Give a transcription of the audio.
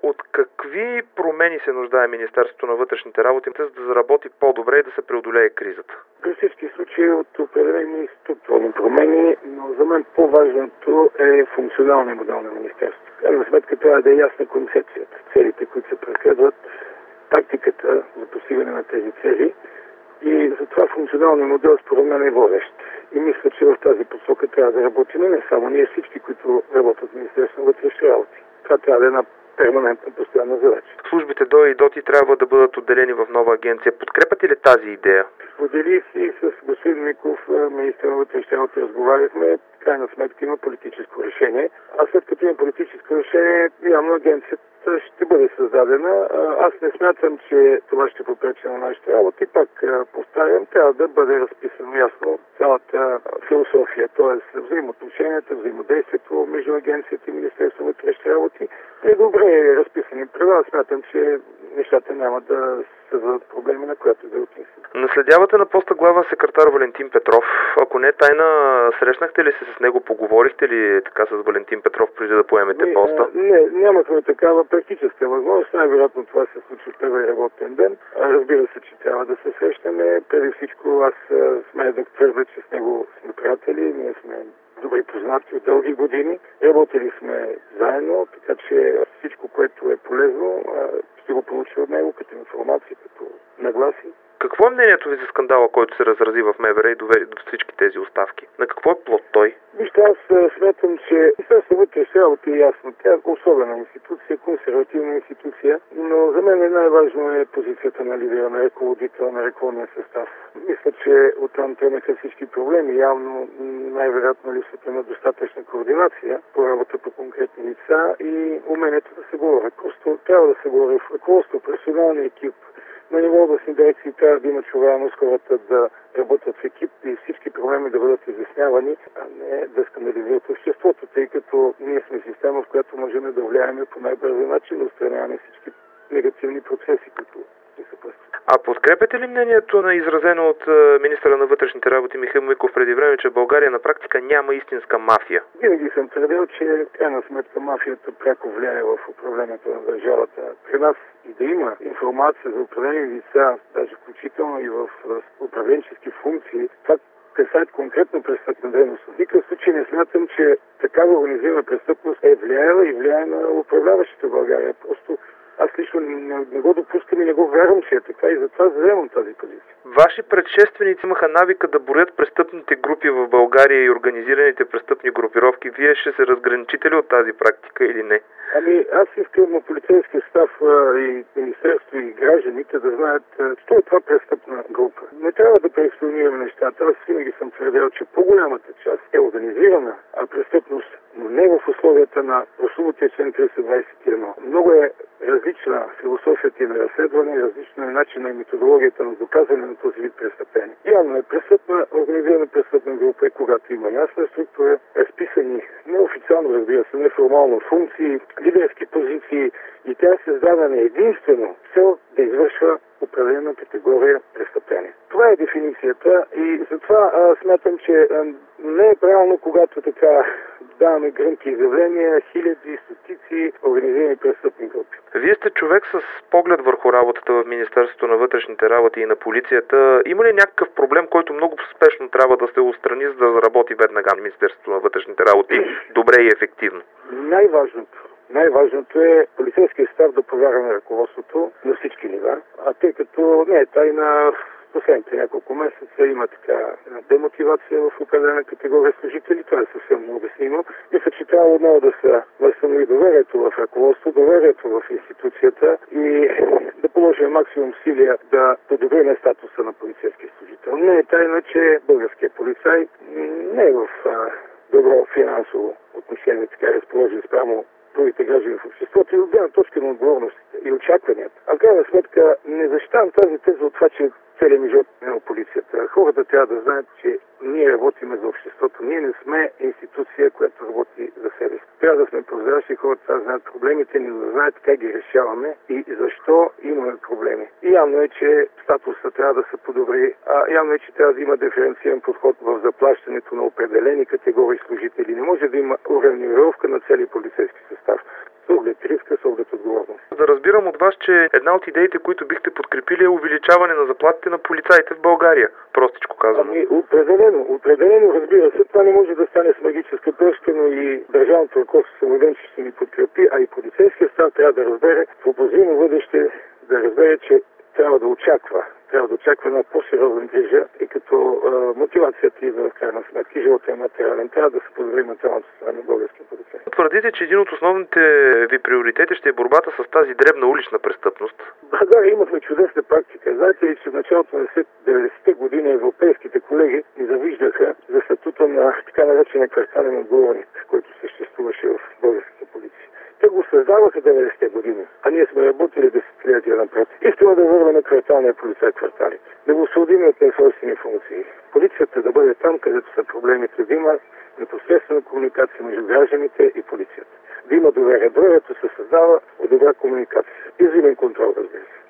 От какви промени се нуждае Министерството на вътрешните работи, за да заработи по-добре и да се преодолее кризата? При всички случаи от определени структурни промени, но за мен по-важното е функционалния модел на Министерството. Крайна сметка трябва да е ясна концепцията, целите, които се преследват, тактиката за постигане на тези цели и затова функционалният модел според мен е водещ. И мисля, че в тази посока трябва да работим не само ние, всички, които работят в Министерството на вътрешните работи. Това трябва да е една перманентна постоянна задача. Службите ДОИ и ДОТИ трябва да бъдат отделени в нова агенция. Подкрепате ли тази идея? Споделих си с господин Миков, министър на вътрешните работи, разговаряхме. В крайна сметка има политическо решение. А след като има политическо решение, явно агенцията ще бъде създадена. Аз не смятам, че това ще попречи на нашите работи. Пак повтарям, трябва да бъде разписано ясно цялата философия, т.е. взаимоотношенията, взаимодействието между агенцията и Министерството на вътрешните работи. Е добре разписани права. Смятам, че нещата няма да създадат проблеми, на която да отнесем. Наследявате на поста главен секретар Валентин Петров. Ако не тайна, срещнахте ли се с него, поговорихте ли така с Валентин Петров преди да поемете поста? Не, нямахме такава практическа възможност. Най-вероятно това се случи в първия работен ден. Разбира се, че трябва да се срещаме. Преди всичко аз смея да твърдя, че с него сме приятели. Ние сме добри познати от дълги години. Работили сме заедно, така че всичко, което е полезно, ще го получи от него като информация, като нагласи. Какво е мнението ви за скандала, който се разрази в МВР и доведе до всички тези оставки? На какво е плод той? Вижте, аз смятам, че Министерството на вътрешните работи е ясно. Тя е особена институция, консервативна институция, но за мен най-важно е позицията на лидера, на ръководител, на ръководния състав. Мисля, че оттам тръгнаха всички проблеми. Явно най-вероятно липсата на достатъчна координация по работа по конкретни лица и умението да се говори. Просто трябва да се говори в ръководство, професионалния екип. На ниво областни дирекции трябва да има чуваемост, хората да работят в екип и всички проблеми да бъдат изяснявани, а не да скандализират обществото, тъй като ние сме система, в която можем да влияем по най-бързия начин да отстраняваме всички негативни процеси, които ни съпътстват. А подкрепяте ли мнението на изразено от министъра на вътрешните работи Михаил Миков преди време, че в България на практика няма истинска мафия? Винаги съм твърдил, че крайна сметка мафията пряко влияе в управлението на държавата. При нас и да има информация за определени лица, даже включително и в управленчески функции, това касаят конкретно престъпна дейност. В никакъв случай не смятам, че такава организирана престъпност е влияела и влияе на управляващите в България. Просто аз лично не го допускам и не го вярвам, че е така и затова заемам тази позиция. Ваши предшественици имаха навика да борят престъпните групи в България и организираните престъпни групировки. Вие ще се разграничите ли от тази практика или не? Ами аз искам на полицейския став и министерство и гражданите да знаят, що е това престъпна група. Не трябва да преекспонираме нещата. Аз винаги съм твърдел, че по-голямата част е организирана престъпност, но не в условията на прословутия член 321. Много е различна философията и на разследване, различна е начин и методологията на доказване на този вид престъпление. Явно е престъпна, организирана престъпна група, когато има ясна структура, разписани неофициално, разбира се, неформално функции, лидерски позиции и тя е създадена единствено цел да извършва определена категория престъпления. Това е дефиницията и затова смятам, че не е правилно, когато така даваме гръмки изявления, хиляди, стотици организирани престъпни групи. Вие сте човек с поглед върху работата в Министерството на вътрешните работи и на полицията. Има ли някакъв проблем, който много спешно трябва да се отстрани, за да заработи веднага Министерството на вътрешните работи добре и ефективно? Най-важното е полицейския став да повярва на ръководството на всички нива, а тъй като не е тайна, последните няколко месеца има така демотивация в определена категория служители, това е съвсем необяснимо. Мисля, че трябва отново да се възстанови доверието в ръководство, доверието в институцията и да положим максимум усилия да подобрим статуса на полицейския служител. Не е тайна, че българският полицай не е в добро финансово отношение, така разположен спрямо другите граждани в обществото и от гледна точка на отговорностите и очакванията. А в крайна сметка не защитавам тази теза от това, че целият ми живот е на полицията. Хората трябва да знаят, че ние работиме за обществото. Ние не сме институция, която работи за себе си. Трябва да сме прозрачни, хората трябва да знаят проблемите ни, да знаят как ги решаваме и защо имаме проблеми. И явно е, че статуса трябва да се подобри, а явно е, че трябва да има диференциран подход в заплащането на определени категории служители. Не може да има уравнировка на целия полицейски състав. С оглед риска, с оглед отговорност. разбирам от вас, че една от идеите, които бихте подкрепили, е увеличаване на заплатите на полицаите в България, простичко казано. Определено, разбира се, това не може да стане с магическа пръчка, но и държавното ръководство съм убеден, че ще ни подкрепи, а и полицейския став трябва да разбере в обозримо бъдеще, да разбере, че трябва да очаква една по-сериозна грижа, и като мотивацията идва в крайна сметка и живота е материален. Трябва да се подобри материалното състояние на българския полицай. Твърдите, че един от основните ви приоритети ще е борбата с тази дребна улична престъпност. В България имахме чудесна практика. Знаете ли, че в началото на 90-те години европейските колеги ни завиждаха за статута на така наречения квартален отговорник, който съществуваше в българската полиция. Те го създаваха 90-те години, а ние сме работили десетилетия напред. Искаме да върнем кварталния полицай кварталите, да го освободим от несвойствени функции. Полицията да бъде там, където са проблемите, да има непосредствена комуникация между гражданите и полицията. Да има доверие. Доверието се създава от добра комуникация и взаимен контрол, разбира се.